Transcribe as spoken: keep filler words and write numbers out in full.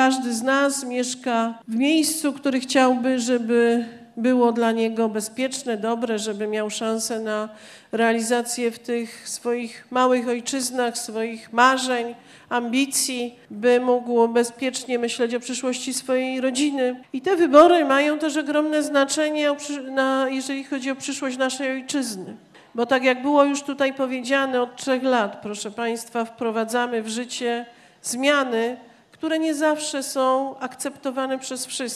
każdy z nas mieszka w miejscu, który chciałby, żeby było dla niego bezpieczne, dobre, żeby miał szansę na realizację w tych swoich małych ojczyznach, swoich marzeń, ambicji, by mógł bezpiecznie myśleć o przyszłości swojej rodziny. I te wybory mają też ogromne znaczenie, jeżeli chodzi o przyszłość naszej ojczyzny. Bo tak jak było już tutaj powiedziane, od trzech lat, proszę Państwa, wprowadzamy w życie zmiany, które nie zawsze są akceptowane przez wszystkich.